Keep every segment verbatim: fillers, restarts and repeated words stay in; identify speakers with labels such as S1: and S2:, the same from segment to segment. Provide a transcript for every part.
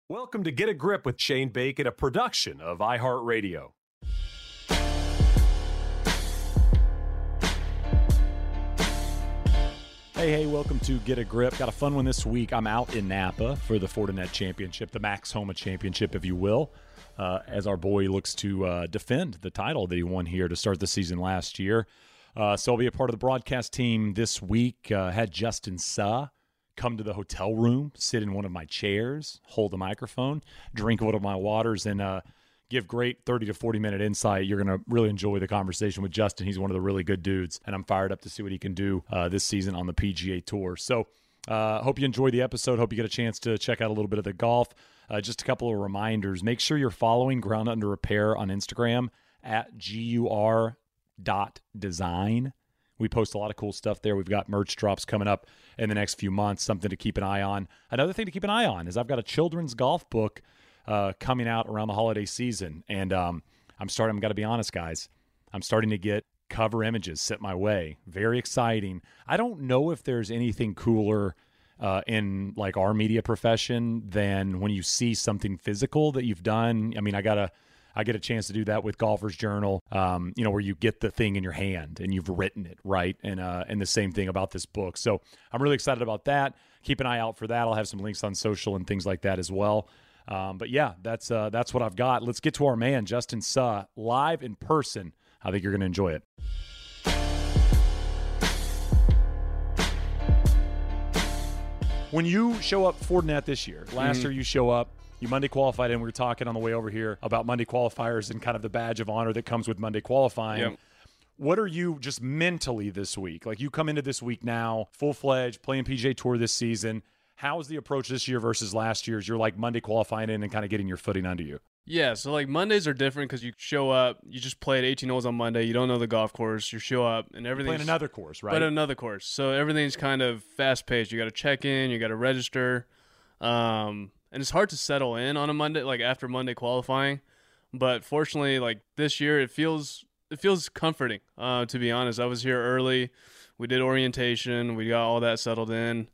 S1: Welcome to Get a Grip with Shane Bacon, a production of iHeartRadio.
S2: Hey, hey, welcome to Get a Grip. Got a fun one this week. I'm out in Napa for the Fortinet Championship, the Max Homa Championship, if you will, uh, as our boy looks to uh, defend the title that he won here to start the season last year. Uh, so I'll be a part of the broadcast team this week. Uh, had Justin Suh come to the hotel room, sit in one of my chairs, hold the microphone, drink one of my waters, and uh, give great thirty to forty minute insight. You're going to really enjoy the conversation with Justin. He's one of the really good dudes, and I'm fired up to see what he can do uh, this season on the P G A Tour. So uh, hope you enjoy the episode. Hope you get a chance to check out a little bit of the golf. Uh, just a couple of reminders. Make sure you're following Ground Under Repair on Instagram at G U R dot design. We post a lot of cool stuff there. We've got merch drops coming up in the next few months, something to keep an eye on. Another thing to keep an eye on is I've got a children's golf book uh, coming out around the holiday season. And um, I'm starting, I've got to be honest, guys, I'm starting to get cover images sent my way. Very exciting. I don't know if there's anything cooler uh, in like our media profession than when you see something physical that you've done. I mean, I got to I get a chance to do that with Golfer's Journal, um, you know, where you get the thing in your hand and you've written it, right? And uh, and the same thing about this book. So I'm really excited about that. Keep an eye out for that. I'll have some links on social and things like that as well. Um, but yeah, that's uh, that's what I've got. Let's get to our man, Justin Suh, live in person. I think you're going to enjoy it. When you show up for Fortinet this year, last mm-hmm. year you show up, you Monday qualified, and we were talking on the way over here about Monday qualifiers and kind of the badge of honor that comes with Monday qualifying. Yep. What are you just mentally this week? Like you come into this week now, full-fledged, playing P G A Tour this season. How is the approach this year versus last year's? You're like Monday qualifying in and kind of getting your footing under you.
S3: Yeah, so like Mondays are different because you show up, you just played eighteen holes on Monday, you don't know the golf course, you show up and everything's...
S2: Playing another course, right?
S3: But another course. So everything's kind of fast-paced. You got to check in, you got to register. Um... And it's hard to settle in on a Monday, like after Monday qualifying. But fortunately, like this year, it feels it feels comforting. Uh, to be honest, I was here early. We did orientation. We got all that settled in.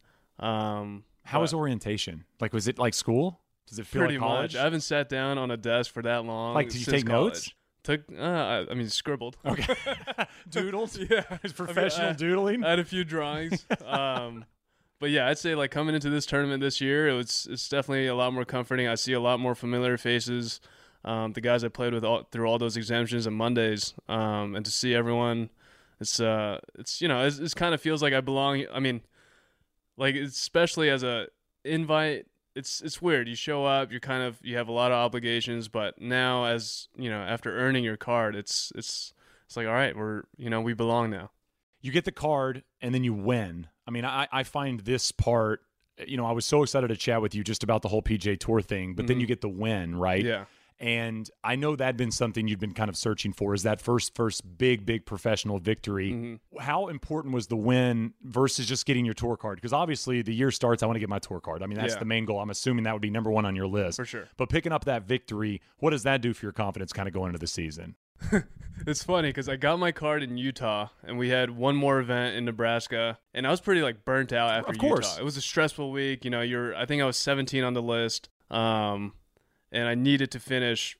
S3: Um,
S2: How was orientation? Like, was it like school? Does it feel
S3: pretty
S2: like college?
S3: much. I haven't sat down on a desk for that long.
S2: Like, did you take
S3: college.
S2: notes?
S3: Took, uh, I mean, scribbled.
S2: Okay, doodles.
S3: Yeah,
S2: it's professional
S3: I mean, I,
S2: doodling.
S3: I had a few drawings. um, But yeah, I'd say like coming into this tournament this year, it was, it's definitely a lot more comforting. I see a lot more familiar faces. Um, the guys I played with all, through all those exemptions and Mondays, um, and to see everyone, it's uh, it's you know, it's, it's kind of feels like I belong. I mean, like especially as a invite, it's it's weird. You show up, you're kind of you have a lot of obligations, but now as you know, after earning your card, it's it's it's like all right, we're you know we belong now.
S2: You get the card and then you win. I mean, I, I find this part, you know, I was so excited to chat with you just about the whole P G A Tour thing, but mm-hmm. then you get the win, right?
S3: Yeah.
S2: And I know that had been something you'd been kind of searching for, is that first, first big, big professional victory. Mm-hmm. How important was the win versus just getting your tour card? Because obviously the year starts, I want to get my tour card. I mean, that's yeah. the main goal. I'm assuming that would be number one on your list.
S3: For sure.
S2: But picking up that victory, what does that do for your confidence kind of going into the season?
S3: It's funny because I got my card in Utah and we had one more event in Nebraska and I was pretty like burnt out after
S2: of course.
S3: Utah. It was a stressful week. You know, you're, I think I was seventeen on the list um, and I needed to finish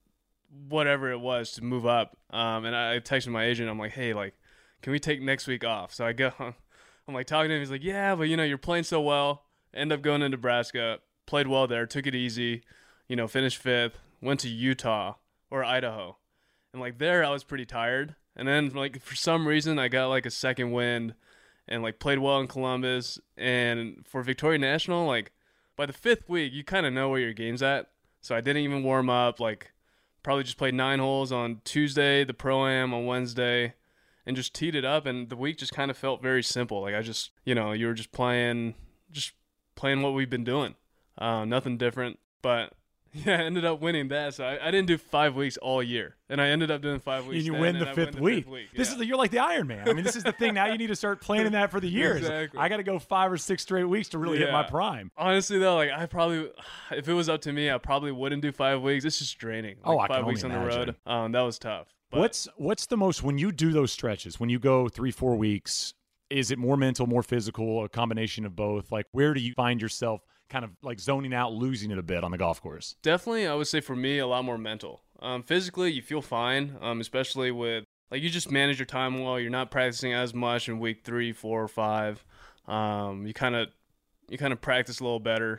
S3: whatever it was to move up. Um, and I texted my agent. I'm like, hey, like, can we take next week off? So I go, I'm like talking to him. He's like, yeah, but you know, you're playing so well. End up going to Nebraska, played well there, took it easy, you know, finished fifth, went to Utah or Idaho. And, like, there I was pretty tired. And then, like, for some reason, I got, like, a second wind and, like, played well in Columbus. And for Victoria National, like, by the fifth week, you kind of know where your game's at. So I didn't even warm up. Like, probably just played nine holes on Tuesday, the Pro-Am on Wednesday, and just teed it up. And the week just kind of felt very simple. Like, I just, you know, you were just playing, just playing what we've been doing. Uh, nothing different. But... yeah, I ended up winning that, so I, I didn't do five weeks all year, and I ended up doing five weeks.
S2: And you
S3: then,
S2: win the,
S3: and
S2: fifth,
S3: win the
S2: week.
S3: fifth week.
S2: This
S3: yeah.
S2: is the, you're like the Iron Man. I mean, this is the thing. Now you need to start planning that for the years.
S3: Exactly.
S2: I got to go five or six straight weeks to really
S3: yeah.
S2: hit my prime.
S3: Honestly, though, like I probably, if it was up to me, I probably wouldn't do five weeks. It's just draining. Like,
S2: oh, I
S3: five
S2: can
S3: weeks
S2: only
S3: on
S2: imagine.
S3: the road. Um, that was tough. But
S2: what's what's the most when you do those stretches? When you go three, four weeks, is it more mental, more physical, a combination of both? Like, where do you find yourself kind of like zoning out, losing it a bit on the golf course?
S3: Definitely, I would say for me, a lot more mental. Um, physically, you feel fine, um, especially with, like, you just manage your time well. You're not practicing as much in week three, four, or five. Um, you kind of you kind of practice a little better.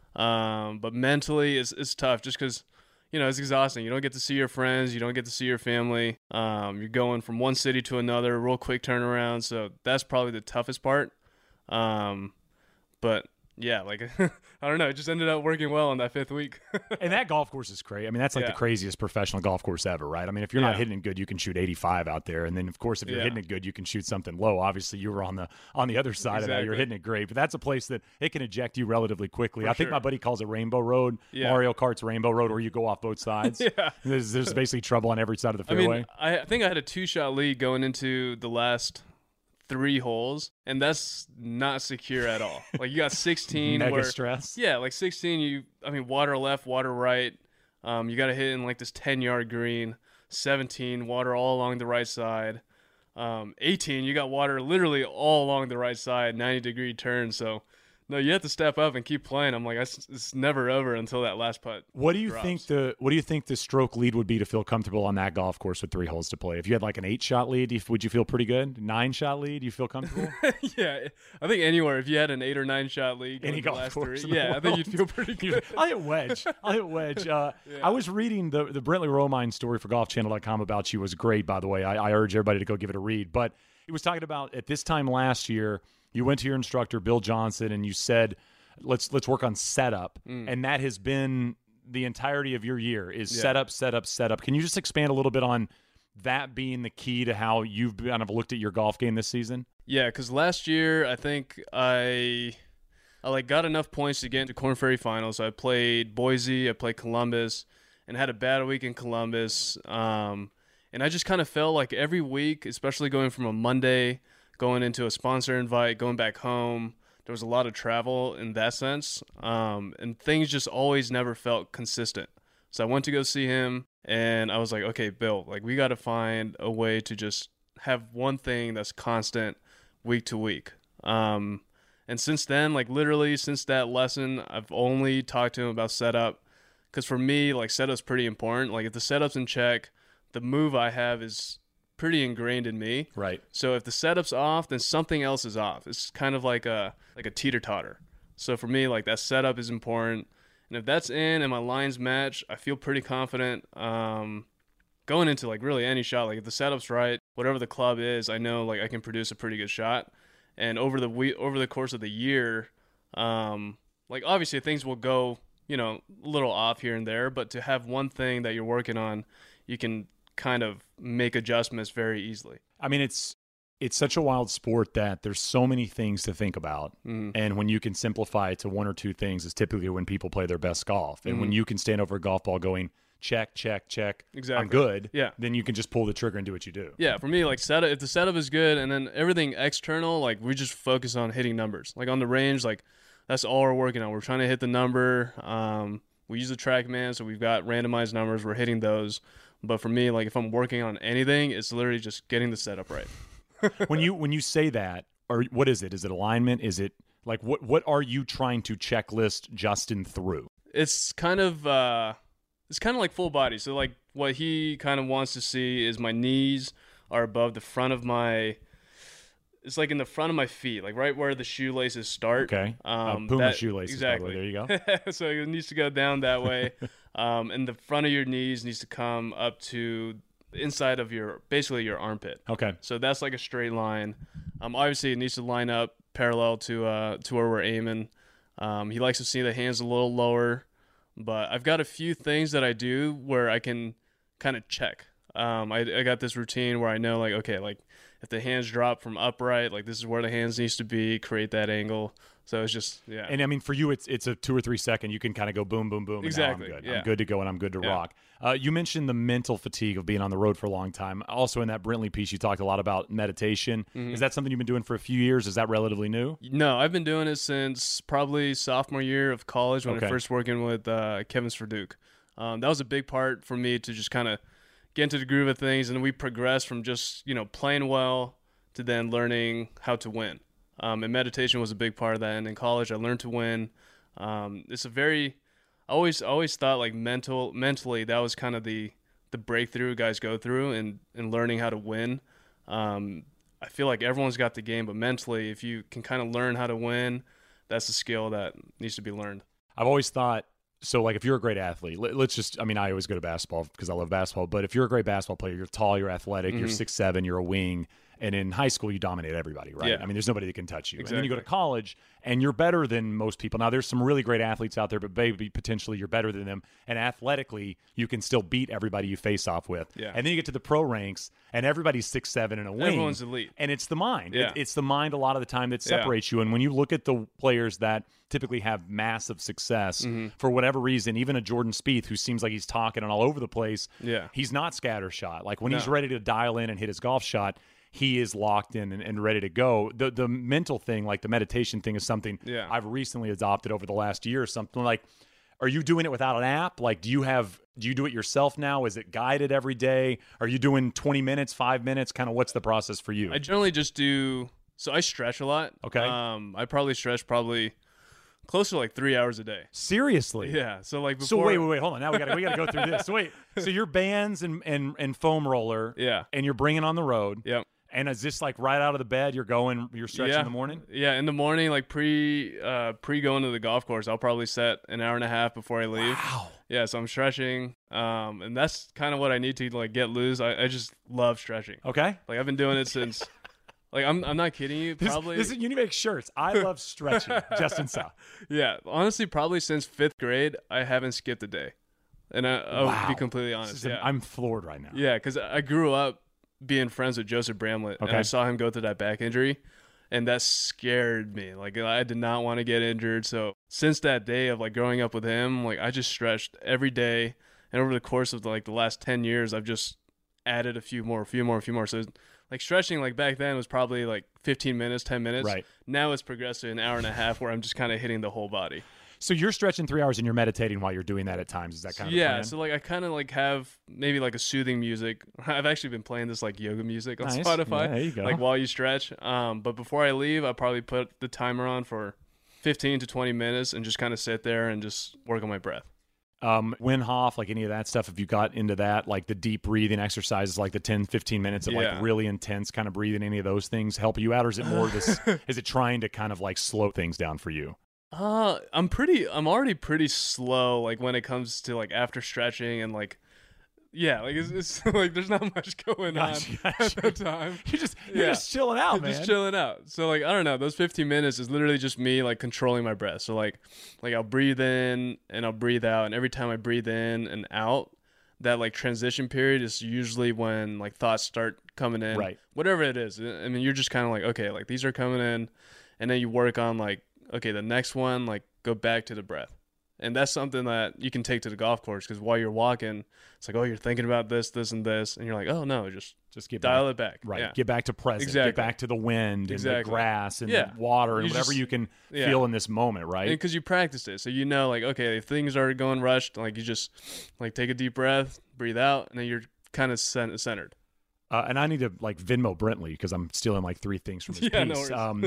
S3: Um, but mentally, it's, it's tough just because, you know, it's exhausting. You don't get to see your friends. You don't get to see your family. Um, you're going from one city to another, real quick turnaround. So that's probably the toughest part. Um, but yeah, like, I don't know. It just ended up working well on that fifth week.
S2: And that golf course is crazy. I mean, that's like
S3: Yeah.
S2: the craziest professional golf course ever, right? I mean, if you're
S3: Yeah.
S2: not hitting it good, you can shoot eighty-five out there. And then, of course, if you're
S3: Yeah.
S2: hitting it good, you can shoot something low. Obviously, you were on the on the other side of that. You're
S3: Exactly.
S2: hitting it great. But that's a place that it can eject you relatively quickly.
S3: For
S2: I think
S3: sure.
S2: my buddy calls it Rainbow Road.
S3: Yeah.
S2: Mario Kart's Rainbow Road, where you go off both sides.
S3: Yeah.
S2: There's, there's basically trouble on every side of the
S3: I
S2: fairway.
S3: mean, I I think I had a two-shot lead going into the last three holes, and that's not secure at all. Like, you got sixteen
S2: Mega
S3: where,
S2: stress.
S3: yeah, like sixteen, you, I mean, water left, water right. Um, you got to hit in like this ten-yard green. seventeen, water all along the right side. Um, eighteen, you got water literally all along the right side, ninety-degree turn. So, no, you have to step up and keep playing. I'm like, it's, it's never over until that last putt.
S2: What do you
S3: drops.
S2: think the What do you think the stroke lead would be to feel comfortable on that golf course with three holes to play? If you had like an eight shot lead, do you- would you feel pretty good? Nine shot lead, you feel comfortable?
S3: Yeah, I think anywhere, if you had an eight or nine shot lead,
S2: Any
S3: going the
S2: golf
S3: last
S2: course
S3: three,
S2: in the
S3: yeah, I think you'd
S2: world.
S3: feel pretty good.
S2: I'll hit wedge. I'll hit wedge. Uh, I was reading the the Brentley Romine story for golf channel dot com about you. It was great, by the way. I, I urge everybody to go give it a read. But he was talking about at this time last year, you went to your instructor, Bill Johnson, and you said, let's let's work on setup. And that has been the entirety of your year is
S3: Yeah.
S2: setup, setup, setup. Can you just expand a little bit on that being the key to how you've kind of looked at your golf game this season?
S3: Yeah, because last year I think I, I like got enough points to get into Corn Ferry Finals. So I played Boise, I played Columbus, and had a bad week in Columbus. Um, and I just kind of felt like every week, especially going from a Monday, going into a sponsor invite, going back home, there was a lot of travel in that sense. Um, and things just always never felt consistent. So I went to go see him, and I was like, okay, Bill, like, we got to find a way to just have one thing that's constant week to week. Um, and since then, like, literally since that lesson, I've only talked to him about setup. Because for me, like, setup's pretty important. Like, if the setup's in check, the move I have is pretty ingrained in me.
S2: Right.
S3: So if the setup's off, then something else is off. It's kind of like a like a teeter-totter. So for me, like, that setup is important. And if that's in and my lines match, I feel pretty confident um, going into, like, really any shot. Like, if the setup's right, whatever the club is, I know, like, I can produce a pretty good shot. And over the we- over the course of the year, um, like, obviously things will go, you know, a little off here and there. But to have one thing that you're working on, you can kind of make adjustments very easily.
S2: I mean, it's it's such a wild sport that there's so many things to think about.
S3: Mhm.
S2: And when you can simplify it to one or two things is typically when people play their best golf. And when
S3: Mhm.
S2: you can stand over a golf ball going, check, check, check,
S3: Exactly.
S2: I'm good,
S3: Yeah.
S2: then you can just pull the trigger and do what you do.
S3: Yeah, for me, like, setup, if the setup is good and then everything external, like, we just focus on hitting numbers. Like, on the range, like, that's all we're working on. We're trying to hit the number. Um, we use the TrackMan, so we've got randomized numbers. We're hitting those. But for me, like, if I'm working on anything, it's literally just getting the setup right.
S2: when you when you say that, or what is it? Is it alignment? Is it like what what are you trying to checklist Justin through?
S3: It's kind of uh, it's kind of like full body. So, like, what he kind of wants to see is my knees are above the front of my. It's like in the front of my feet, like right where the shoelaces start.
S2: Okay,
S3: Um,
S2: uh, Puma
S3: that-
S2: shoelaces. by the way.
S3: Exactly.
S2: There you go.
S3: So it needs to go down that way. um, and the front of your knees needs to come up to the inside of your, basically your armpit.
S2: Okay.
S3: So that's like a straight line. Um, obviously it needs to line up parallel to uh to where we're aiming. Um, he likes to see the hands a little lower, but I've got a few things that I do where I can kind of check. Um, I, I got this routine where I know, like, okay, like, if the hands drop from upright, like, this is where the hands needs to be, create that angle. So it's just, yeah.
S2: And I mean, for you, it's it's a two or three second. You can kind of go boom, boom, boom. And
S3: Exactly,
S2: now I'm good.
S3: yeah.
S2: I'm good to go, and I'm good to
S3: Yeah.
S2: rock. Uh, you mentioned the mental fatigue of being on the road for a long time. Also, in that Brentley piece, you talked a lot about meditation.
S3: Mm-hmm.
S2: Is that something you've been doing for a few years? Is that relatively new?
S3: No, I've been doing it since probably sophomore year of college when
S2: Okay.
S3: I first working with uh, Kevin Sverduke. Um, that was a big part for me to just kind of get into the groove of things, and we progressed from just, you know, playing well to then learning how to win. Um, and meditation was a big part of that. And in college, I learned to win. Um, it's a very, I always always thought like mental mentally that was kind of the the breakthrough guys go through and and learning how to win. Um, I feel like everyone's got the game, but mentally, if you can kind of learn how to win, that's a skill that needs to be learned.
S2: I've always thought, so like if you're a great athlete, let, let's just, I mean, I always go to basketball because I love basketball, but if you're a great basketball player, you're tall, you're athletic, mm-hmm. you're six seven, you're a wing, and in high school, you dominate everybody, right?
S3: Yeah.
S2: I mean, there's nobody that can touch you.
S3: Exactly.
S2: And then you go to college, and you're better than most people. Now, there's some really great athletes out there, but maybe potentially you're better than them. And athletically, you can still beat everybody you face off with.
S3: Yeah.
S2: And then you get to the pro ranks, and everybody's six seven and a wing.
S3: Everyone's elite.
S2: And it's the mind.
S3: Yeah.
S2: It, it's the mind a lot of the time that separates yeah. you. And when you look at the players that typically have massive success, mm-hmm. for whatever reason, even a Jordan Spieth, who seems like he's talking and all over the place,
S3: yeah.
S2: he's not scattershot. Like when
S3: no.
S2: he's ready to dial in and hit his golf shot, he is locked in and, and ready to go. The the mental thing, like the meditation thing, is something
S3: yeah.
S2: I've recently adopted over the last year or something. Like, are you doing it without an app? Like, do you have do you do it yourself now? Is it guided every day? Are you doing twenty minutes, five minutes? Kind of what's the process for you?
S3: I generally just do, so I stretch a lot.
S2: Okay.
S3: Um, I probably stretch probably close to like three hours a day.
S2: Seriously?
S3: Yeah. So like before.
S2: So wait, wait, wait, hold on. Now we got we got to go through this. So wait. So you're bands and, and and foam roller.
S3: Yeah.
S2: And you're bringing on the road.
S3: Yep.
S2: And is this like right out of the bed? You're going, you're stretching
S3: yeah.
S2: in the morning?
S3: Yeah, in the morning, like pre uh, pre going to the golf course, I'll probably set an hour and a half before I leave.
S2: Wow.
S3: Yeah, so I'm stretching, um, and that's kind of what I need to like get loose. I, I just love stretching.
S2: Okay.
S3: Like I've been doing it since, like I'm I'm not kidding you. Probably
S2: this, this is, you need to make shirts. I love stretching. Justin South.
S3: Yeah, honestly, probably since fifth grade, I haven't skipped a day, and I, I'll
S2: wow.
S3: be completely honest.
S2: An,
S3: yeah,
S2: I'm floored right now.
S3: Yeah, because I grew up being friends with Joseph Bramlett,
S2: okay.
S3: and I saw him go through that back injury, and that scared me. Like I did not want to get injured. So since that day of like growing up with him, like I just stretched every day, and over the course of like the last ten years, I've just added a few more, a few more, a few more. So like stretching, like back then was probably like fifteen minutes, ten minutes.
S2: Right.
S3: Now it's progressed to an hour and a half, where I'm just kind of hitting the whole body.
S2: So you're stretching three hours and you're meditating while you're doing that at times. Is that kind of
S3: yeah?
S2: the plan?
S3: So like I kind of like have maybe like a soothing music. I've actually been playing this like yoga music on
S2: nice.
S3: Spotify.
S2: Yeah, there you go.
S3: Like while you stretch. Um, but before I leave, I probably put the timer on for fifteen to twenty minutes and just kind of sit there and just work on my breath.
S2: Um, Wim Hof, like any of that stuff, if you got into that, like the deep breathing exercises, like the ten, fifteen minutes of
S3: yeah.
S2: like really intense kind of breathing, any of those things help you out? Or is it more this, is it trying to kind of like slow things down for you?
S3: Uh, I'm pretty, I'm already pretty slow, like when it comes to like after stretching and like, yeah, like it's, it's like there's not much going
S2: gotcha,
S3: on
S2: gotcha.
S3: at the time.
S2: You're just, you're
S3: yeah.
S2: just chilling out, man.
S3: Just chilling out. So like, I don't know, those fifteen minutes is literally just me like controlling my breath. So like, like I'll breathe in and I'll breathe out. And every time I breathe in and out, that like transition period is usually when like thoughts start coming in,
S2: right?
S3: Whatever it is. I mean, you're just kind of like, okay, like these are coming in, and then you work on like, okay, the next one, like go back to the breath. And that's something that you can take to the golf course, because while you're walking, it's like, oh, you're thinking about this, this, and this. And you're like, oh, no, just
S2: just get
S3: dial
S2: back.
S3: it back.
S2: Right.
S3: Yeah.
S2: Get back to present.
S3: Exactly.
S2: Get back to the wind
S3: exactly.
S2: and the grass and
S3: yeah.
S2: the water and
S3: you
S2: whatever
S3: just,
S2: you can
S3: yeah.
S2: feel in this moment, right?
S3: Because you practiced it. So you know, like, okay, if things are going rushed, like you just like take a deep breath, breathe out, and then you're kind of centered.
S2: Uh, and I need to like Venmo Brentley because I'm stealing like three things from his
S3: yeah,
S2: piece.
S3: No
S2: um,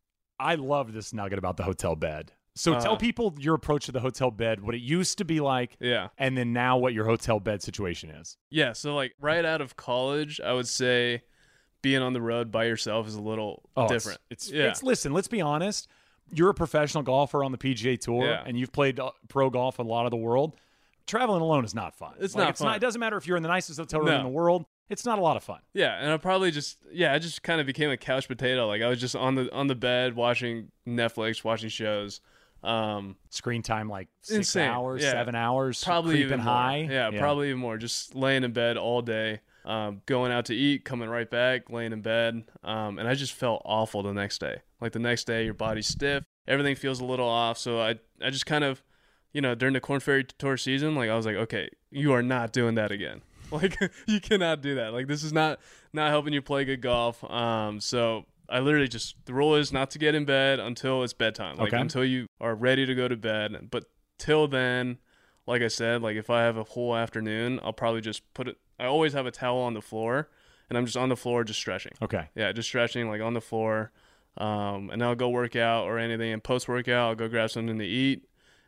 S2: I love this nugget about the hotel bed. So uh, tell people your approach to the hotel bed, what it used to be like,
S3: yeah,
S2: and then now what your hotel bed situation is.
S3: Yeah, so like right out of college, I would say being on the road by yourself is a little
S2: oh,
S3: different.
S2: It's, it's,
S3: yeah.
S2: it's listen, let's be honest. You're a professional golfer on the P G A Tour,
S3: yeah.
S2: and you've played pro golf in a lot of the world. Traveling alone is not fun.
S3: It's
S2: like,
S3: not
S2: it's
S3: fun.
S2: Not, it doesn't matter if you're in the nicest hotel room
S3: no.
S2: in the world. It's not a lot of fun.
S3: Yeah, and I probably just yeah, I just kind of became a couch potato. Like I was just on the on the bed watching Netflix, watching shows. Um,
S2: Screen time like six
S3: insane.
S2: hours,
S3: yeah.
S2: seven hours,
S3: probably
S2: creeping
S3: even
S2: high.
S3: Yeah, yeah, probably even more. Just laying in bed all day, um, going out to eat, coming right back, laying in bed, um, and I just felt awful the next day. Like the next day, your body's stiff, everything feels a little off. So I I just kind of, you know, during the Korn Ferry Tour season, like I was like, okay, you are not doing that again. Like you cannot do that. Like this is not not helping you play good golf. Um, so. I literally just, the rule is not to get in bed until it's bedtime. Like
S2: okay.
S3: until you are ready to go to bed. But till then, like I said, like if I have a whole afternoon, I'll probably just put it, I always have a towel on the floor and I'm just on the floor just stretching.
S2: Okay.
S3: Yeah, just stretching like on the floor. Um, and I'll go work out or anything. And post workout, I'll go grab something to eat.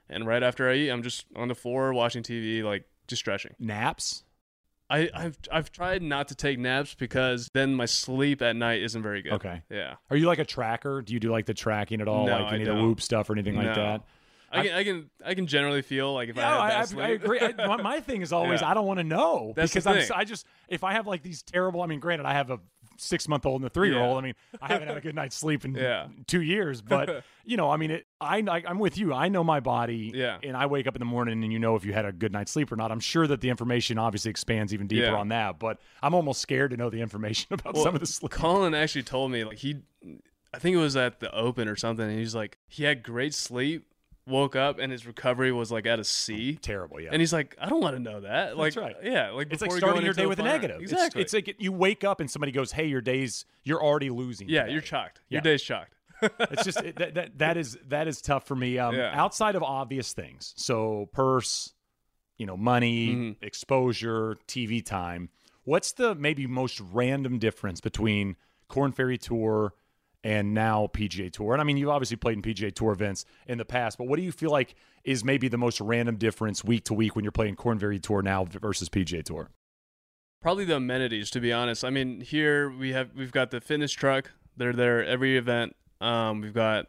S3: And right after I eat, I'm just on the floor watching T V, like just stretching.
S2: Naps?
S3: I, I've I've tried not to take naps because then my sleep at night isn't very good.
S2: Okay.
S3: Yeah.
S2: Are you like a tracker? Do you do like the tracking at all?
S3: No,
S2: like any
S3: I
S2: of the
S3: don't.
S2: Whoop stuff or anything like
S3: No.
S2: that?
S3: I can, I can I can generally feel like if
S2: Yeah,
S3: I have
S2: I,
S3: bad
S2: I,
S3: sleep.
S2: I agree. I, my, my thing is always
S3: Yeah.
S2: I don't want to know
S3: That's the
S2: because I'm
S3: thing.
S2: s- I just if I have like these terrible. I mean, granted, I have a six month old and a three year old.
S3: Yeah.
S2: I mean, I haven't had a good night's sleep in
S3: Yeah.
S2: two years, but you know, I mean, it, I, I I'm with you. I know my body.
S3: Yeah.
S2: And I wake up in the morning and you know if you had a good night's sleep or not. I'm sure that the information obviously expands even deeper
S3: Yeah.
S2: on that, but I'm almost scared to know the information about
S3: Well,
S2: some of the sleep.
S3: Colin actually told me like he, I think it was at the Open or something. And he's like he had great sleep, woke up and his recovery was like at a C.
S2: Terrible, yeah.
S3: And he's like, I don't want to know that. Like,
S2: right.
S3: Yeah, like
S2: It's like
S3: before
S2: starting
S3: going
S2: your
S3: into
S2: day
S3: the
S2: with a
S3: final-
S2: negative. It's-
S3: Exactly.
S2: It's, like you wake up and somebody goes, "Hey, your day's you're already losing."
S3: yeah,
S2: today."
S3: you're shocked.
S2: Yeah.
S3: Your day's shocked.
S2: It's just it, that, that that is that is tough for me. Um,
S3: Yeah.
S2: Outside of obvious things, so purse, you know, money,
S3: Mm-hmm.
S2: exposure, T V time. What's the maybe most random difference between Korn Ferry Tour and now P G A Tour? And I mean, you've obviously played in P G A Tour events in the past, but what do you feel like is maybe the most random difference week to week when you're playing Korn Ferry Tour now versus P G A Tour?
S3: Probably the amenities, to be honest. I mean, here we have we've got the fitness truck. They're there every event. Um, we've got,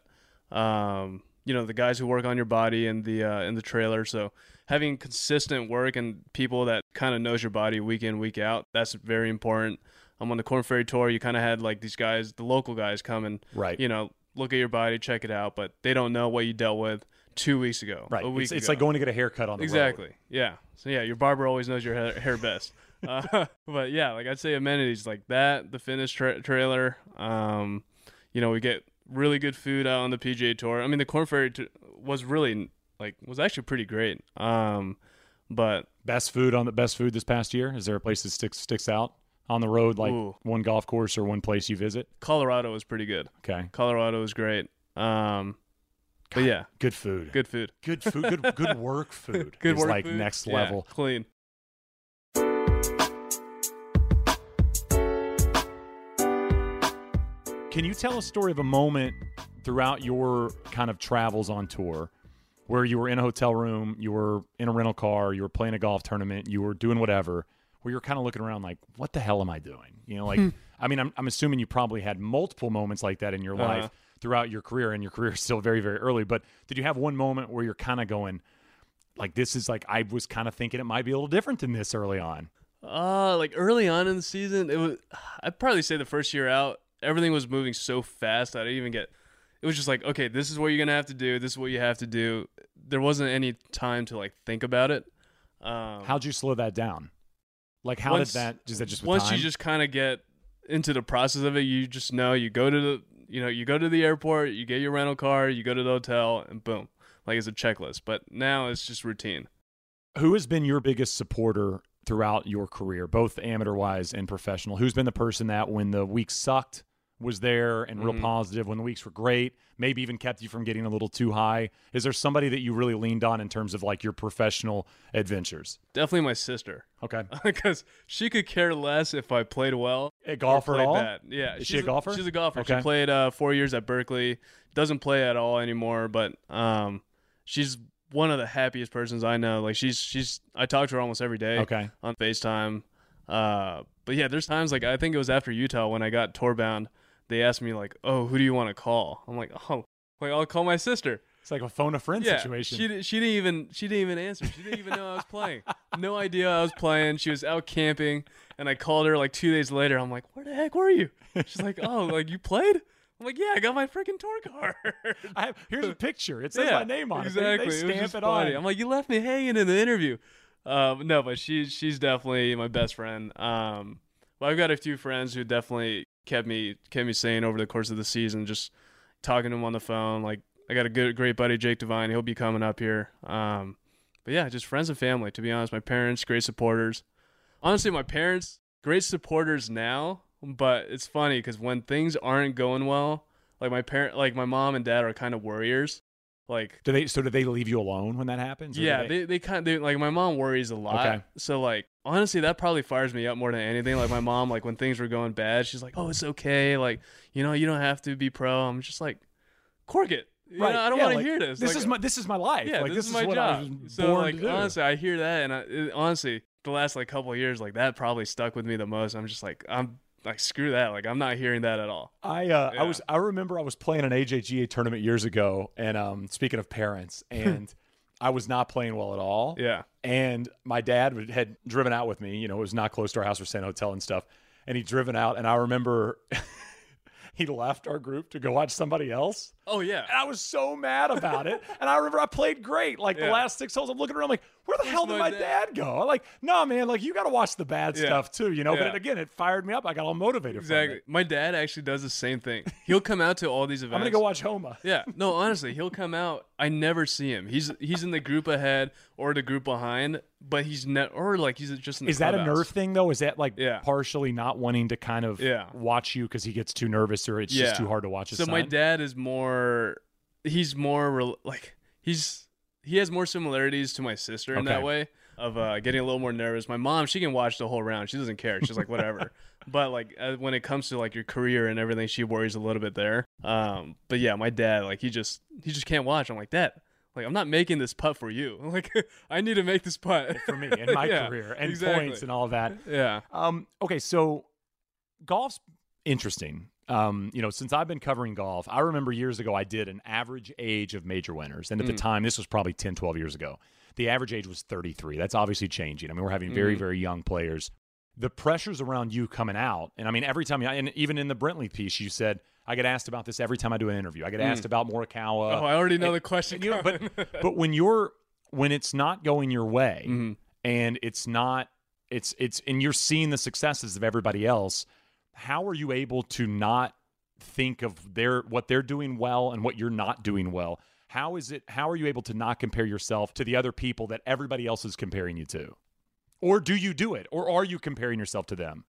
S3: um, you know, the guys who work on your body in the uh, in the trailer. So having consistent work and people that kind of knows your body week in, week out, that's very important. I'm on the Korn Ferry Tour. You kind of had like these guys, the local guys, come and
S2: Right.
S3: you know, look at your body, check it out, but they don't know what you dealt with two weeks ago.
S2: Right.
S3: A week
S2: It's, it's
S3: ago.
S2: like going to get a haircut on the
S3: Exactly.
S2: road.
S3: Yeah. So yeah, your barber always knows your hair, hair best. Uh, but yeah, like I'd say amenities like that, the fitness tra- trailer. Um, you know, we get really good food out on the P G A Tour. I mean, the Korn Ferry t- was really like was actually pretty great. Um, but
S2: Best food on the best food this past year? Is there a place that sticks sticks out on the road, like
S3: Ooh.
S2: one golf course or one place you visit?
S3: Colorado was pretty good.
S2: Okay.
S3: Colorado was great. Um, but
S2: God,
S3: yeah,
S2: good food.
S3: good food.
S2: Good food. Good good work food.
S3: Good
S2: is
S3: work
S2: like
S3: food.
S2: next
S3: Yeah,
S2: level.
S3: clean.
S2: Can you tell a story of a moment throughout your kind of travels on tour where you were in a hotel room, you were in a rental car, you were playing a golf tournament, you were doing whatever, where you're kind of looking around like, what the hell am I doing? You know, like, I mean, I'm, I'm assuming you probably had multiple moments like that in your
S3: Uh-huh.
S2: life throughout your career, and your career is still very, very early. But did you have one moment where you're kind of going, like, this is like, I was kind of thinking it might be a little different than this early on?
S3: Uh, like early on in the season, it was. I'd probably say the first year out, everything was moving so fast. I didn't even get. It was just like, okay, this is what you're gonna have to do. This is what you have to do. There wasn't any time to like think about it. Um,
S2: How'd you slow that down? Like, how
S3: once-
S2: did that? Is that just with
S3: once
S2: time?
S3: you just kind of get into the process of it, you just know you go to the, you know, you go to the airport, you get your rental car, you go to the hotel, and boom, like it's a checklist. But now it's just routine.
S2: Who has been your biggest supporter throughout your career, both amateur-wise and professional? Who's been the person that when the weeks sucked was there and real
S3: Mhm.
S2: positive, when the weeks were great, maybe even kept you from getting a little too high? Is there somebody that you really leaned on in terms of like your professional adventures?
S3: Definitely my sister,
S2: Okay.
S3: because she could care less if I played well.
S2: A golfer
S3: or
S2: at
S3: played
S2: all?
S3: bad. Yeah.
S2: Is
S3: she's
S2: she a golfer?
S3: She's a golfer.
S2: Okay.
S3: She played uh, four years at Berkeley. Doesn't play at all anymore, but um, she's one of the happiest persons I know. Like she's she's I talk to her almost every day
S2: Okay.
S3: on FaceTime. Uh, but yeah, there's times like I think it was after Utah when I got tour bound. They asked me like, "Oh, who do you want to call?" I'm like, "Oh, like I'll call my sister."
S2: It's like a phone a friend
S3: Yeah,
S2: situation.
S3: she di- she didn't even she didn't even answer. She didn't even know I was playing. No idea I was playing. She was out camping, and I called her like two days later. I'm like, "Where the heck were you?" She's like, "Oh, like you played?" I'm like, "Yeah, I got my freaking tour card."
S2: I have, here's a picture. It says
S3: Yeah,
S2: my name on
S3: exactly.
S2: it. They,
S3: It
S2: they
S3: was
S2: stamp
S3: just
S2: it
S3: funny.
S2: on.
S3: I'm like, you left me hanging in the interview. Um, no, but she's she's definitely my best friend. Um, but I've got a few friends who definitely kept me kept me sane over the course of the season. Just talking to them on the phone. Like I got a good great buddy, Jake Devine. He'll be coming up here. Um, but yeah, just friends and family. To be honest, my parents, great supporters. Honestly, my parents, great supporters now. But it's funny because when things aren't going well, like my parent, like my mom and dad are kind of worriers. Like,
S2: Do they? So do they leave you alone when that happens? or do
S3: yeah,
S2: they-
S3: they, they kind of, like, my mom worries a lot.
S2: Okay.
S3: So, like, honestly, that probably fires me up more than anything. Like, my mom, like, when things were going bad, she's like, oh, it's okay. Like, you know, you don't have to be pro. I'm just like, cork it. You
S2: right.
S3: know, I don't
S2: yeah,
S3: want
S2: like,
S3: to hear this.
S2: this
S3: like,
S2: is my this is my life.
S3: Yeah,
S2: like,
S3: this,
S2: this
S3: is my
S2: what
S3: job.
S2: I was
S3: So
S2: born
S3: like
S2: to do.
S3: honestly, I hear that, and I, it, honestly, the last like couple of years, like that probably stuck with me the most. I'm just like, I'm like, screw that. Like, I'm not hearing that at all.
S2: I uh,
S3: Yeah.
S2: I was I remember I was playing an A J G A tournament years ago, and um, speaking of parents, and I was not playing well at all.
S3: Yeah.
S2: And my dad would- had driven out with me. You know, it was not close to our house or San Hotel and stuff. And he'd driven out, and I remember he left our group to go watch somebody else.
S3: Oh yeah.
S2: And I was so mad about it. And I remember I played great. Like the
S3: Yeah.
S2: last six holes, I'm looking around like, where the
S3: Where's
S2: hell did
S3: my
S2: my dad,
S3: dad?
S2: go? I'm like, no, man, like you got to watch the bad
S3: Yeah.
S2: stuff too, you know? But
S3: Yeah.
S2: it, again, it fired me up. I got all motivated
S3: Exactly.
S2: from it.
S3: My dad actually does the same thing. He'll come out to all these events.
S2: I'm going to go watch Homa.
S3: Yeah. No, honestly, he'll come out. I never see him. He's he's in the group ahead or the group behind, but he's not, or like he's just in the
S2: Is that a
S3: clubhouse.
S2: nerve thing though? Is that like
S3: Yeah.
S2: partially not wanting to kind of
S3: Yeah.
S2: watch you because he gets too nervous or it's just
S3: Yeah.
S2: too hard to watch his
S3: So
S2: son?
S3: my dad is more, he's more rel- like he's he has more similarities to my sister in that
S2: Okay.
S3: way of uh, getting a little more nervous. My mom, she can watch the whole round. She doesn't care. She's like whatever. But like uh, when it comes to like your career and everything, she worries a little bit there. Um, but yeah, my dad, like he just he just can't watch. I'm like, Dad, like I'm not making this putt for you. Like I need to make this putt
S2: for me and my
S3: Yeah,
S2: career and
S3: exactly.
S2: points and all of that.
S3: Yeah.
S2: Um, okay, so golf's interesting. Um, you know, since I've been covering golf, I remember years ago I did an average age of major winners. And at the
S3: Mm.
S2: time, this was probably ten, twelve years ago. The average age was thirty-three. That's obviously changing. I mean, we're having very,
S3: Mm.
S2: very young players. The pressures around you coming out, and I mean, every time, you, and even in the Brentley piece, you said, I get asked about this every time I do an interview. I get asked about Morikawa.
S3: Oh, I already know
S2: and-
S3: the question.
S2: and, you know, but
S3: coming.
S2: but when you're when it's not going your way
S3: Mhm.
S2: and it's not it's it's and you're seeing the successes of everybody else, how are you able to not think of their what they're doing well and what you're not doing well? How is it how are you able to not compare yourself to the other people that everybody else is comparing you to? Or do you do it? Or are you comparing yourself to them?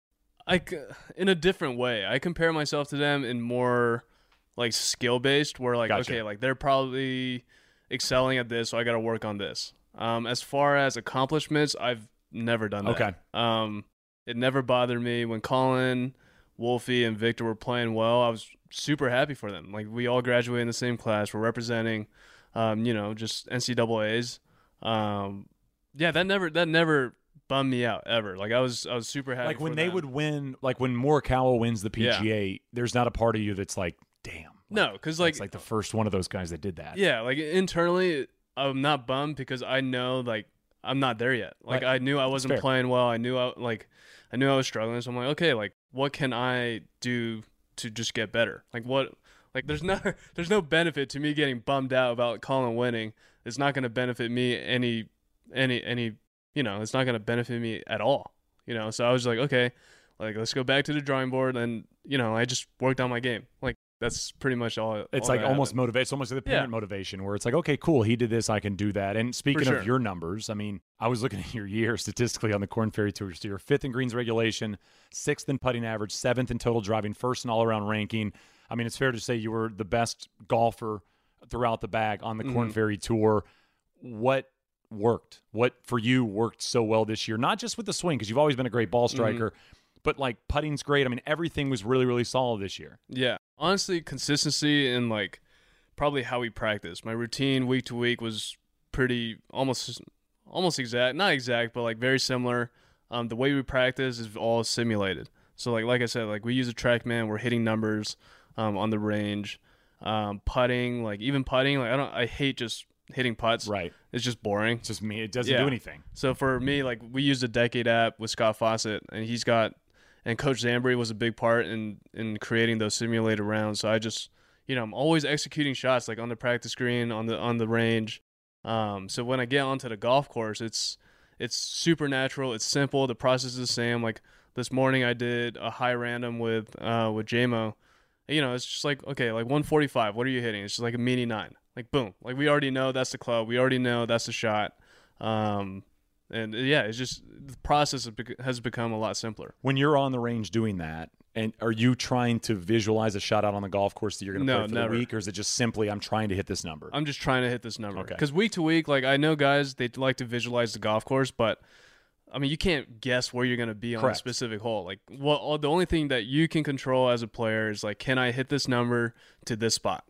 S3: I c- in a different way. I compare myself to them in more like skill based, where like
S2: Gotcha.
S3: okay, like they're probably excelling at this, so I got to work on this. Um, as far as accomplishments, I've never done that.
S2: Okay.
S3: Um, it never bothered me when Colin, Wolfie, and Victor were playing well. I was super happy for them. Like we all graduated in the same class. We're representing, um, you know, just N C double A's. Um, yeah, that never that never bummed me out ever. Like I was I was super happy.
S2: Like when
S3: for
S2: they
S3: them.
S2: would win, like when Morikawa wins the P G A,
S3: Yeah.
S2: there's not a part of you that's like, damn.
S3: No, because like
S2: it's like the first one of those guys that did that.
S3: yeah, like internally, I'm not bummed because I know like I'm not there yet. Like
S2: Right.
S3: I knew I wasn't
S2: fair.
S3: playing well. I knew I like I knew I was struggling. So I'm like, okay, like what can I do to just get better? Like what? Like there's no there's no benefit to me getting bummed out about Colin winning. It's not going to benefit me any any any you know. It's not going to benefit me at all. You know. So I was like, okay, like let's go back to the drawing board, and you know I just worked on my game. Like that's pretty much all.
S2: It's
S3: all
S2: like
S3: that
S2: almost
S3: happened.
S2: motivate. It's almost like the
S3: Yeah.
S2: parent motivation where it's like, okay, cool, he did this, I can do that. And speaking
S3: For
S2: of
S3: sure.
S2: your numbers, I mean, I was looking at your year statistically on the Corn Ferry Tour. So you're fifth in greens regulation, sixth in putting average, seventh in total driving, first in all around ranking. I mean, it's fair to say you were the best golfer throughout the bag on the Corn
S3: Mhm.
S2: Ferry Tour. What worked? What for you worked so well this year? Not just with the swing, because you've always been a great ball striker, but like putting's great. I mean, everything was really, really solid this year.
S3: Yeah. Honestly, consistency and like probably how we practice. My routine week to week was pretty almost almost exact, not exact, but like very similar. Um, the way we practice is all simulated. So like like I said, like we use a TrackMan, we're hitting numbers um, on the range. Um, putting, like even putting, like I don't I hate just hitting putts.
S2: Right.
S3: It's just boring.
S2: It's just me. It doesn't
S3: Yeah.
S2: do anything.
S3: So for me, like we used a Decade app with Scott Fawcett, and he's got, and Coach Zambry was a big part in in creating those simulated rounds. So I just, you know, I'm always executing shots like on the practice green, on the on the range. Um, so when I get onto the golf course, it's it's super natural. It's simple. The process is the same. Like this morning, I did a high random with uh with J M O. You know, it's just like okay, like one forty-five. What are you hitting? It's just like a mini nine. Like boom. Like we already know that's the club. We already know that's the shot. Um, and uh, yeah, it's just the process has bec- has become a lot simpler.
S2: When you're on the range doing that, and are you trying to visualize a shot out on the golf course that you're going to
S3: No,
S2: play for
S3: never.
S2: the week, or is it just simply I'm trying to hit this number?
S3: I'm just trying to hit this number
S2: Okay.
S3: because week to week, like I know guys they like to visualize the golf course, but I mean you can't guess where you're going to be on
S2: Correct.
S3: a specific hole. Like what all, the only thing that you can control as a player is like, can I hit this number to this spot?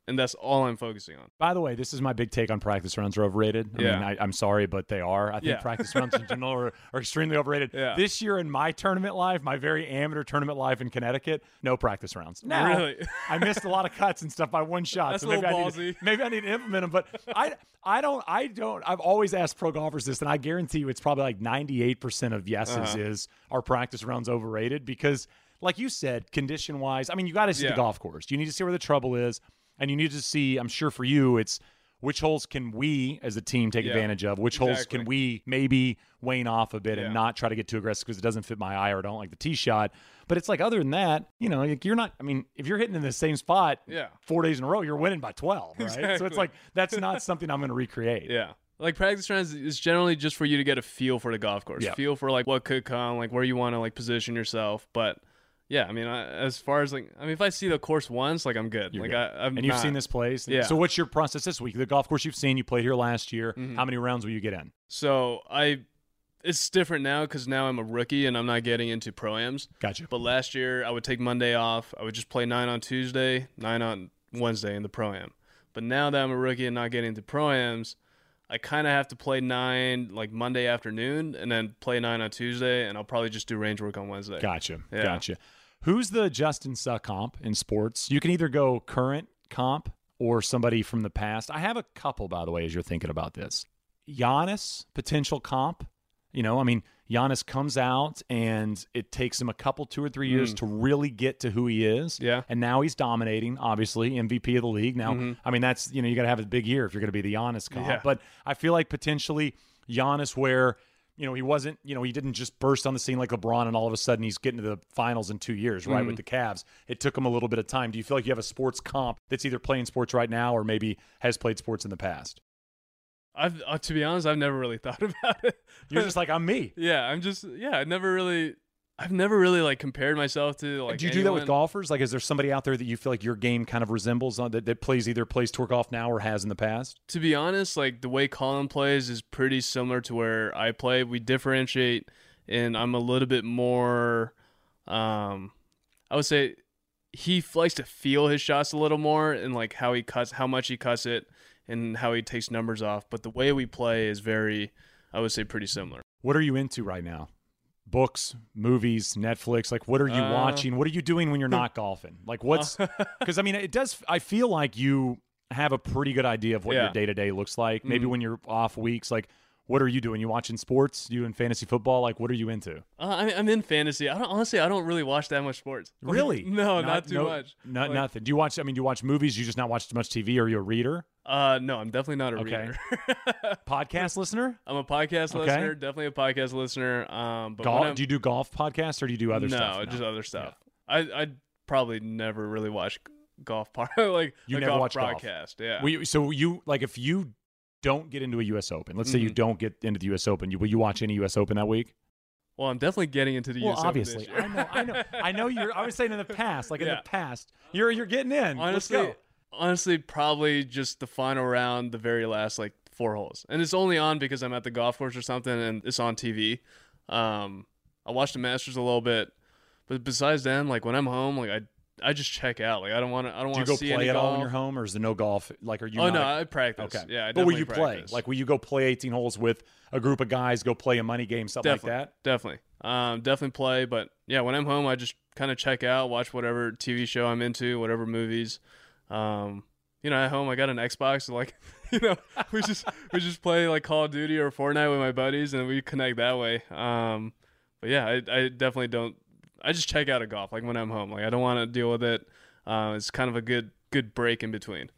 S3: and that's all I'm focusing on.
S2: By the way, this is my big take on practice runs are overrated. I
S3: Yeah.
S2: mean, I, I'm sorry, but they are. I think
S3: Yeah.
S2: practice runs in general are, are extremely overrated.
S3: Yeah.
S2: This year in my tournament life, my very amateur tournament life in Connecticut, no practice rounds. Now,
S3: Really?
S2: I missed a lot of cuts and stuff by one shot.
S3: That's
S2: so
S3: a
S2: maybe
S3: little
S2: I need to,
S3: ballsy.
S2: maybe I need to implement them. But I, I don't, I don't. I've always asked pro golfers this, and I guarantee you, it's probably like ninety-eight percent of yeses
S3: Uh-huh.
S2: is are practice rounds overrated because, like you said, condition wise, I mean, you got to see
S3: Yeah.
S2: the golf course. You need to see where the trouble is. And you need to see, I'm sure for you, it's which holes can we as a team take
S3: Yeah,
S2: advantage of? Which holes
S3: exactly.
S2: can we maybe wane off a bit
S3: Yeah.
S2: and not try to get too aggressive because it doesn't fit my eye or I don't like the tee shot. But it's like, other than that, you know, like you're not, I mean, if you're hitting in the same spot
S3: Yeah.
S2: four days in a row, you're winning by twelve, right? So it's
S3: Exactly.
S2: like, that's not something I'm going to recreate.
S3: Yeah. Like practice rounds is generally just for you to get a feel for the golf course,
S2: Yeah.
S3: feel for like what could come, like where you want to like position yourself. But yeah, I mean, I, as far as like, I mean, if I see the course once, like I'm good.
S2: You're
S3: like
S2: good.
S3: I, I'm
S2: And you've
S3: not-
S2: seen this place.
S3: Yeah.
S2: So what's your process this week? The golf course you've seen, you played here last year.
S3: Mhm.
S2: How many rounds will you get in?
S3: So I, it's different now because now I'm a rookie and I'm not getting into pro-ams.
S2: Gotcha.
S3: But last year I would take Monday off. I would just play nine on Tuesday, nine on Wednesday in the pro-am. But now that I'm a rookie and not getting into pro-ams, I kind of have to play nine like Monday afternoon and then play nine on Tuesday, and I'll probably just do range work on Wednesday.
S2: Gotcha.
S3: Yeah.
S2: Gotcha. Who's the Justin Suck comp in sports? You can either go current comp or somebody from the past. I have a couple, by the way, as you're thinking about this. Giannis, potential comp. You know, I mean, Giannis comes out and it takes him a couple, two or three years
S3: Mm.
S2: to really get to who he is.
S3: Yeah.
S2: And now he's dominating, obviously, M V P of the league. Now,
S3: Mhm.
S2: I mean, that's, you know, you got to have a big year if you're going to be the Giannis comp.
S3: Yeah.
S2: But I feel like potentially Giannis, where, you know, he wasn't, you know, he didn't just burst on the scene like LeBron and all of a sudden he's getting to the finals in two years, right,
S3: Mhm.
S2: with the Cavs. It took him a little bit of time. Do you feel like you have a sports comp that's either playing sports right now or maybe has played sports in the past?
S3: I've uh, to be honest, I've never really thought about it.
S2: You're just like, I'm me.
S3: yeah, I'm just yeah, I never really, I've never really like compared myself to like.
S2: do you do that with
S3: anyone.
S2: golfers? Like, is there somebody out there that you feel like your game kind of resembles on that, that plays either plays tour golf now or has in the past?
S3: To be honest, like the way Colin plays is pretty similar to where I play. We differentiate, and I'm a little bit more. Um, I would say he likes to feel his shots a little more, and like how he cuts, how much he cuts it, and how he takes numbers off. But the way we play is very, I would say, pretty similar.
S2: What are you into right now? Books, movies, Netflix? Like, what are you
S3: Uh,
S2: watching? What are you doing when you're not golfing? Like, what's because I mean, it does. I feel like you have a pretty good idea of what your
S3: Yeah.
S2: day to day looks like. Maybe
S3: Mhm.
S2: when you're off weeks, like, what are you doing? You watching sports? You in fantasy football? Like, what are you into?
S3: Uh, I'm, I'm in fantasy. I don't honestly. I don't really watch that much sports. Like,
S2: Really?
S3: no, not, too
S2: no-
S3: much.
S2: Not
S3: Like,
S2: nothing. Do you watch? I mean, do you watch movies? You just not watch too much T V? Or are you a reader?
S3: Uh, no, I'm definitely not a
S2: Okay.
S3: reader.
S2: Podcast listener?
S3: I'm a podcast
S2: Okay.
S3: listener, definitely a podcast listener. Um, but when
S2: Golf?
S3: I'm-
S2: Do you do golf podcasts or do you do other
S3: no,
S2: stuff?
S3: just other stuff. I I'd probably never really watch golf part like
S2: You
S3: a
S2: never
S3: golf
S2: watch golf.
S3: broadcast. Yeah.
S2: Will you- so you like if you don't get into a U S Open, let's say you
S3: Mhm.
S2: don't get into the U S Open, you, will you watch any U S Open that week?
S3: well, I'm definitely getting into the
S2: Well,
S3: U S Open
S2: obviously,
S3: this year.
S2: I know, I know, I know. You're. I was saying in the past, like in
S3: Yeah.
S2: the past, you're you're getting in.
S3: honestly,
S2: Let's go.
S3: honestly, probably just the final round, the very last like four holes, and it's only on because I'm at the golf course or something, and it's on T V. Um, I watched the Masters a little bit, but besides then, like when I'm home, like I I just check out. Like I don't want to. I don't
S2: Do you
S3: want
S2: go
S3: to see
S2: play
S3: any
S2: at
S3: golf.
S2: all when you're home, or is there no golf? Like, are you?
S3: Oh
S2: not
S3: no,
S2: a-
S3: I practice.
S2: okay.
S3: Yeah, I
S2: but will
S3: definitely
S2: you play?
S3: practice.
S2: Like, will you go play eighteen holes with a group of guys? Go play a money game, something
S3: Definitely,
S2: like that.
S3: definitely, um, definitely play. But yeah, when I'm home, I just kind of check out, watch whatever T V show I'm into, whatever movies. Um, you know, at home I got an Xbox, so like, you know, we just we just play like Call of Duty or Fortnite with my buddies, and we connect that way. Um, but yeah, I, I definitely don't. I just check out of golf like when I'm home. Like I don't want to deal with it. Uh, it's kind of a good good break in between.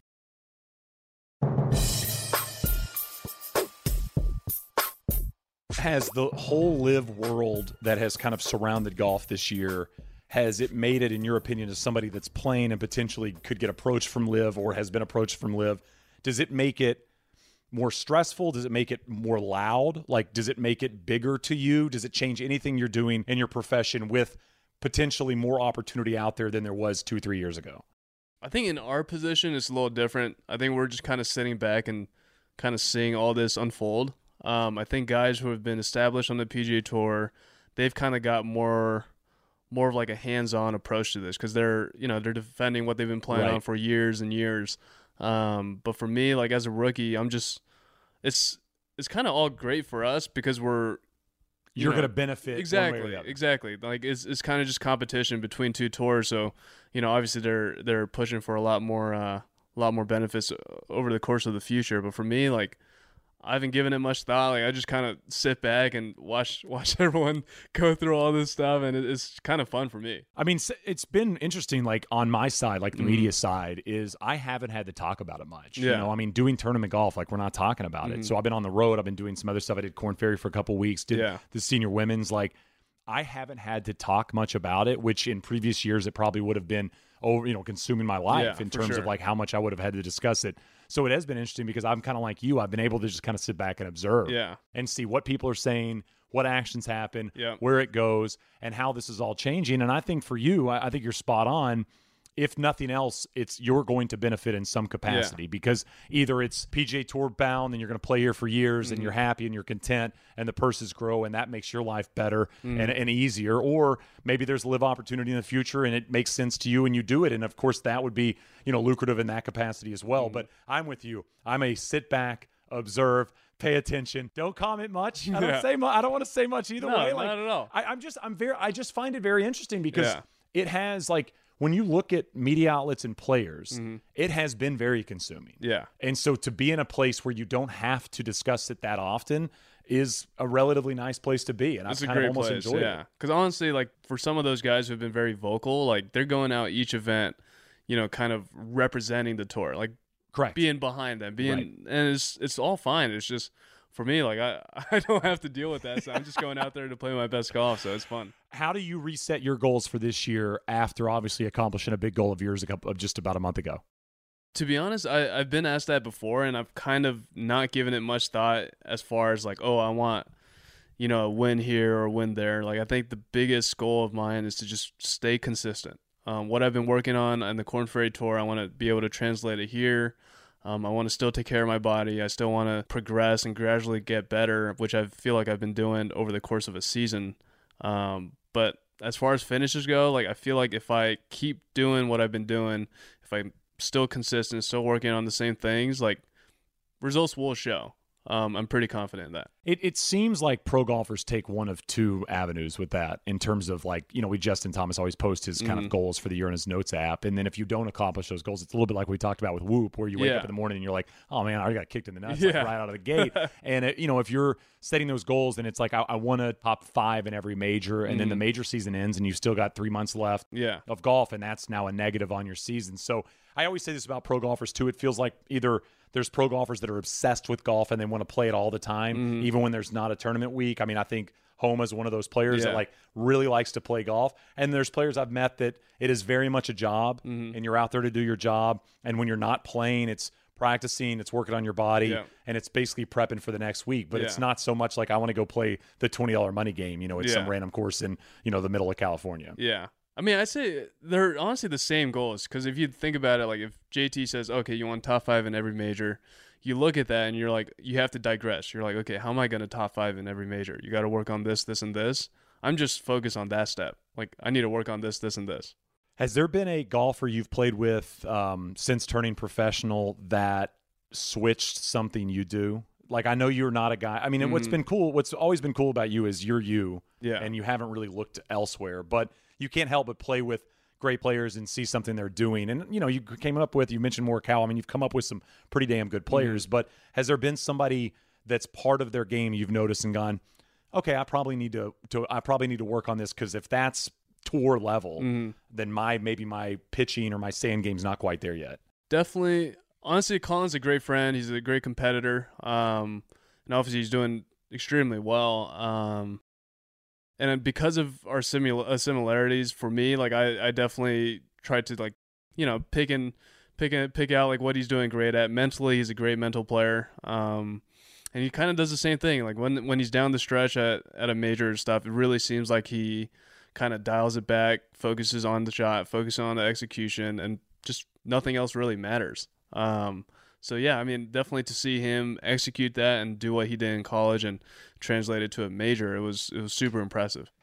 S2: Has the whole live world that has kind of surrounded golf this year, has it made it, in your opinion, as somebody that's playing and potentially could get approached from live or has been approached from live, does it make it more stressful? Does it make it more loud? Like, does it make it bigger to you? Does it change anything you're doing in your profession with potentially more opportunity out there than there was two, three years ago?
S3: I think in our position, it's a little different. I think we're just kind of sitting back and kind of seeing all this unfold. Um, I think guys who have been established on the P G A Tour, they've kind of got more, more of like a hands-on approach to this because they're, you know, they're defending what they've been playing
S2: Right.
S3: on for years and years. Um, but for me, like as a rookie, I'm just it's it's kind of all great for us because we're you
S2: you're
S3: know,
S2: going to benefit
S3: exactly
S2: one way or the other.
S3: exactly like it's it's kind of just competition between two tours. So you know, obviously they're they're pushing for a lot more uh, a lot more benefits over the course of the future. But for me, like I haven't given it much thought. Like I just kind of sit back and watch watch everyone go through all this stuff, and it's kind of fun for me.
S2: I mean, it's been interesting. Like on my side, like the
S3: Mhm.
S2: media side, is I haven't had to talk about it much. You
S3: Yeah.
S2: know, I mean, doing tournament golf, like we're not talking about
S3: Mhm.
S2: it. So I've been on the road. I've been doing some other stuff. I did Corn Ferry for a couple weeks. Did
S3: Yeah.
S2: the senior women's. Like I haven't had to talk much about it, which in previous years it probably would have been over, you know, consuming my life
S3: Yeah,
S2: in
S3: for
S2: terms
S3: sure.
S2: of like how much I would have had to discuss it. So it has been interesting because I'm kind of like you. I've been able to just kind of sit back and observe
S3: Yeah.
S2: and see what people are saying, what actions happen,
S3: Yeah.
S2: where it goes, and how this is all changing. And I think for you, I, I think you're spot on. If nothing else, it's you're going to benefit in some capacity because either it's P G A Tour bound and you're going to play here for years
S3: Mm-hmm.
S2: and you're happy and you're content and the purses grow and that makes your life better
S3: Mm-hmm.
S2: and, and easier, or maybe there's a live opportunity in the future and it makes sense to you and you do it. And of course, that would be, you know, lucrative in that capacity as well.
S3: Mm-hmm.
S2: But I'm with you. I'm a sit back, observe, pay attention. Don't comment much. I don't
S3: Yeah.
S2: say much. I don't want to say much either
S3: No,
S2: way.
S3: not
S2: Like,
S3: at all.
S2: I, I'm just, I'm very, I just find it very interesting because
S3: Yeah.
S2: it has like, when you look at media outlets and players,
S3: Mm-hmm.
S2: it has been very consuming.
S3: Yeah.
S2: And so to be in a place where you don't have to discuss it that often is a relatively nice place to be. And
S3: It's
S2: I've
S3: a
S2: kind of
S3: great
S2: almost
S3: place,
S2: enjoyed
S3: yeah.
S2: it.
S3: Because honestly, like for some of those guys who've been very vocal, like they're going out each event, you know, kind of representing the tour, like
S2: Correct.
S3: being behind them, being,
S2: Right.
S3: and it's it's all fine. It's just for me, like I I don't have to deal with that, so I'm just going out there to play my best golf, so it's fun.
S2: How do you reset your goals for this year after obviously accomplishing a big goal of yours a couple, of just about a month ago?
S3: To be honest, I, I've been asked that before, and I've kind of not given it much thought as far as like, oh, I want, you know, a win here or a win there. Like, I think the biggest goal of mine is to just stay consistent. Um, what I've been working on on the Corn Ferry Tour, I want to be able to translate it here. Um, I want to still take care of my body. I still want to progress and gradually get better, which I feel like I've been doing over the course of a season. Um, but as far as finishes go, like I feel like if I keep doing what I've been doing, if I'm still consistent, still working on the same things, like results will show. Um, I'm pretty confident in that.
S2: It it seems like pro golfers take one of two avenues with that in terms of like, you know, we Justin Thomas always posts his kind
S3: Mhm.
S2: of goals for the year in his notes app. And then if you don't accomplish those goals, it's a little bit like we talked about with Whoop, where you wake
S3: Yeah.
S2: up in the morning and you're like, oh man, I already got kicked in the nuts like,
S3: Yeah.
S2: right out of the gate. And it, you know, if you're setting those goals and it's like, I, I want to top five in every major, and then the
S3: Mhm.
S2: major season ends and you've still got three months left
S3: Yeah.
S2: of golf, and that's now a negative on your season. So I always say this about pro golfers too. It feels like either there's pro golfers that are obsessed with golf and they want to play it all the time,
S3: Mhm.
S2: even when there's not a tournament week. I mean, I think Homa is one of those players that
S3: Yeah.
S2: like really likes to play golf. And there's players I've met that it is very much a job,
S3: Mhm.
S2: and you're out there to do your job. And when you're not playing, it's practicing, it's working on your body,
S3: Yeah.
S2: and it's basically prepping for the next week. But it's
S3: Yeah.
S2: not so much like I want to go play the twenty dollar money game, you know, at some
S3: Yeah.
S2: random course in, you know, the middle of California.
S3: Yeah. I mean, I say they're honestly the same goals, because if you think about it, like if J T says, okay, you want top five in every major, you look at that and you're like, you have to digress. You're like, okay, how am I going to top five in every major? You got to work on this, this, and this. I'm just focused on that step. Like, I need to work on this, this, and this.
S2: Has there been a golfer you've played with um, since turning professional that switched something you do? Like, I know you're not a guy. I mean, what's
S3: Mhm.
S2: been cool, what's always been cool about you is you're you,
S3: Yeah.
S2: and you haven't really looked elsewhere. But you can't help but play with great players and see something they're doing. And, you know, you came up with, you mentioned Morikawa. I mean, you've come up with some pretty damn good players. But has there been somebody that's part of their game you've noticed and gone, okay, I probably need to, to I probably need to work on this, because if that's tour level,
S3: Mhm.
S2: then my maybe my pitching or my sand game's not quite there yet.
S3: Definitely. Honestly, Colin's a great friend. He's a great competitor. Um, and obviously he's doing extremely well. Um, and because of our simul- uh, similarities, for me, like I, I definitely try to like, you know, pick and pick and pick out like what he's doing great at. Mentally, he's a great mental player. Um, and he kind of does the same thing. Like when when he's down the stretch at, at a major and stuff, it really seems like he kind of dials it back, focuses on the shot, focuses on the execution, and just nothing else really matters. Um, so yeah, I mean, definitely to see him execute that and do what he did in college and translate it to a major, it was it was super impressive.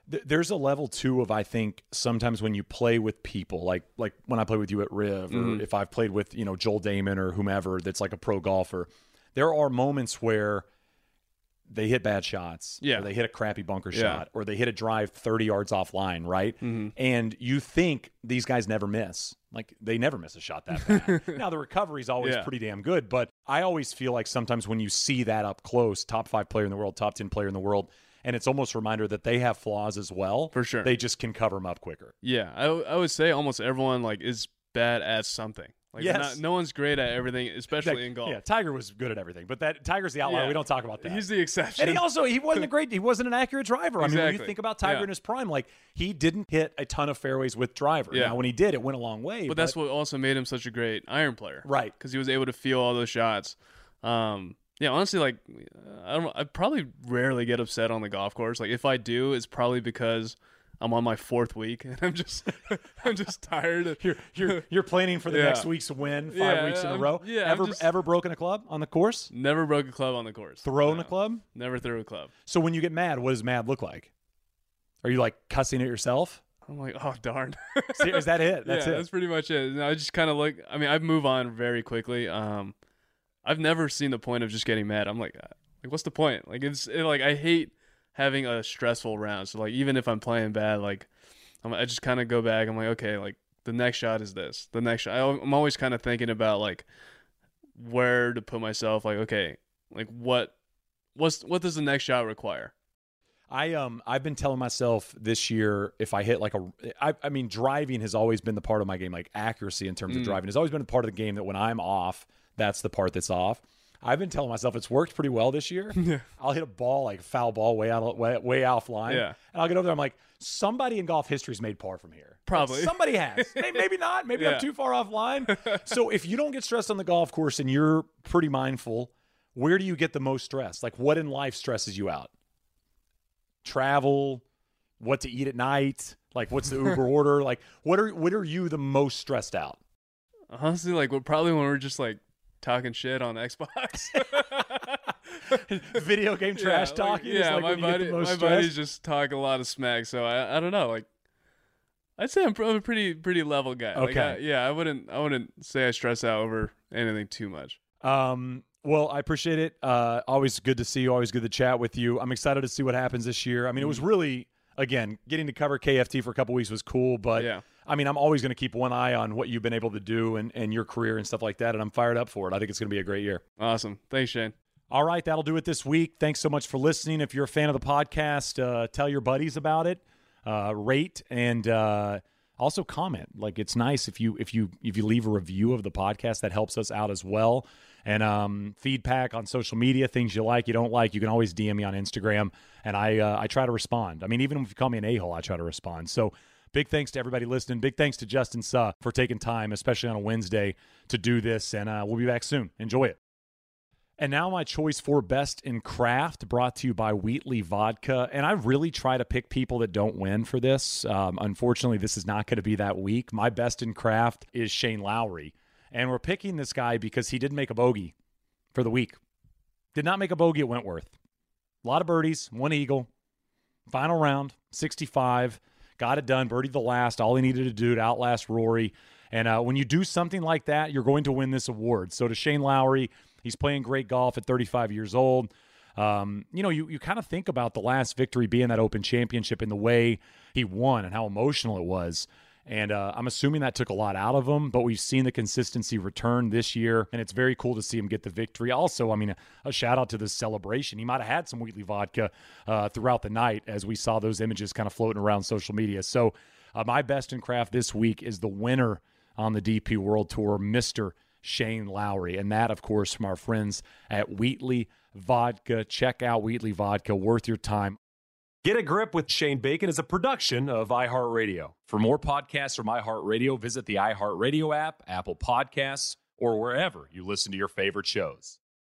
S2: th- there's a level too of, I think, sometimes when you play with people, like like when I play with you at Riv, or
S3: Mhm.
S2: if I've played with, you know, Joel Damon or whomever that's like a pro golfer, there are moments where they hit bad shots,
S3: Yeah.
S2: or they hit a crappy bunker
S3: Yeah.
S2: shot, or they hit a drive thirty yards offline, right?
S3: Mhm.
S2: And you think these guys never miss. Like, they never miss a shot that bad. Now, the recovery is always
S3: Yeah.
S2: pretty damn good, but I always feel like sometimes when you see that up close, top five player in the world, top ten player in the world, and it's almost a reminder that they have flaws as well.
S3: For sure.
S2: They just can cover them up quicker.
S3: Yeah, I, w- I would say almost everyone like is bad at something. Like
S2: Yes.
S3: not, no one's great at everything, especially
S2: That-
S3: in golf.
S2: Yeah, Tiger was good at everything, but that Tiger's the outlier.
S3: Yeah.
S2: We don't talk about that.
S3: He's the exception.
S2: And he also, he wasn't a great, he wasn't an accurate driver. I mean, when you
S3: Exactly.
S2: think about Tiger
S3: Yeah.
S2: in his prime, like, he didn't hit a ton of fairways with driver.
S3: Yeah.
S2: Now, when he did, it went a long way.
S3: but that's what also made him such a great iron player,
S2: Right.
S3: Because he was able to feel all those shots. Um, yeah, honestly, like I don't, I probably rarely get upset on the golf course. Like if I do, it's probably because I'm on my fourth week and I'm just, I'm just tired. Of,
S2: You're you're you're planning for the
S3: Yeah.
S2: next week's win, five
S3: Yeah,
S2: weeks in a
S3: I'm-
S2: row.
S3: yeah, I'm
S2: ever
S3: just-
S2: ever broken a club on the course?
S3: Never broke a club on the course.
S2: Thrown
S3: No.
S2: a club?
S3: Never threw a club.
S2: So when you get mad, what does mad look like? Are you like cussing at yourself?
S3: I'm like, oh darn.
S2: See, is that it? That's
S3: yeah,
S2: it.
S3: that's pretty much it. And I just kind of look. I mean, I move on very quickly. Um, I've never seen the point of just getting mad. I'm like, uh, like what's the point? Like it's it, like I hate having a stressful round. So like even if I'm playing bad, like I'm, I just kind of go back. I'm like, okay, like the next shot is this. The next shot. I, I'm always kind of thinking about like where to put myself. Like okay, like what what's what does the next shot require?
S2: I um I've been telling myself this year, if I hit like a I, I mean driving has always been the part of my game, like accuracy in terms of
S3: Mm.
S2: driving has always been a part of the game that when I'm off, that's the part that's off. I've been telling myself it's worked pretty well this year.
S3: Yeah.
S2: I'll hit a ball like a foul ball way out way, way offline.
S3: Yeah.
S2: And I'll get over there. I'm like, somebody in golf history's made par from here.
S3: Probably.
S2: Like, somebody has. Maybe, maybe not. Maybe
S3: Yeah.
S2: I'm too far offline. So if you don't get stressed on the golf course and you're pretty mindful, where do you get the most stress? Like what in life stresses you out? Travel, what to eat at night, like what's the Uber order? Like what are what are you the most stressed out?
S3: Honestly, like well, probably when we're just like talking shit on Xbox.
S2: Video game trash
S3: like,
S2: talking. is
S3: yeah,
S2: like
S3: my
S2: when you get
S3: buddy,
S2: the most
S3: my
S2: stressed?
S3: buddies just talk a lot of smack. So I, I don't know. Like, I'd say I'm pro- a pretty, pretty level guy. Like,
S2: Okay.
S3: I, yeah, I wouldn't, I wouldn't say I stress out over anything too much.
S2: Um, well, I appreciate it. Uh, always good to see you. Always good to chat with you. I'm excited to see what happens this year. I mean, it was really, again, getting to cover K F T for a couple weeks was cool, but
S3: Yeah.
S2: I mean, I'm always going to keep one eye on what you've been able to do and, and your career and stuff like that. And I'm fired up for it. I think it's going to be a great year.
S3: Awesome. Thanks, Shane.
S2: All right, that'll do it this week. Thanks so much for listening. If you're a fan of the podcast, uh, tell your buddies about it. Uh, rate and uh, also comment. Like it's nice if you if you if you leave a review of the podcast. That helps us out as well. And um, feedback on social media, things you like, you don't like, you can always D M me on Instagram, and I uh, I try to respond. I mean, even if you call me an a-hole, I try to respond. So big thanks to everybody listening. Big thanks to Justin Suh for taking time, especially on a Wednesday, to do this. And uh, we'll be back soon. Enjoy it. And now my choice for Best in Craft, brought to you by Wheatley Vodka. And I really try to pick people that don't win for this. Um, unfortunately, this is not going to be that week. My Best in Craft is Shane Lowry. And we're picking this guy because he didn't make a bogey for the week. Did not make a bogey at Wentworth. A lot of birdies, one eagle. Final round, sixty-five. Got it done. Birdied the last. All he needed to do to outlast Rory. And uh, when you do something like that, you're going to win this award. So to Shane Lowry, he's playing great golf at thirty-five years old. Um, you know, you, you kind of think about the last victory being that Open Championship and the way he won and how emotional it was. And uh, I'm assuming that took a lot out of him, but we've seen the consistency return this year, and it's very cool to see him get the victory. Also, I mean, a, a shout out to this celebration. He might have had some Wheatley vodka uh, throughout the night as we saw those images kind of floating around social media. So uh, my Best in Craft this week is the winner on the D P World Tour, Mister Shane Lowry. And that, of course, from our friends at Wheatley Vodka. Check out Wheatley Vodka, worth your time.
S1: Get a Grip with Shane Bacon is a production of iHeartRadio. For more podcasts from iHeartRadio, visit the iHeartRadio app, Apple Podcasts, or wherever you listen to your favorite shows.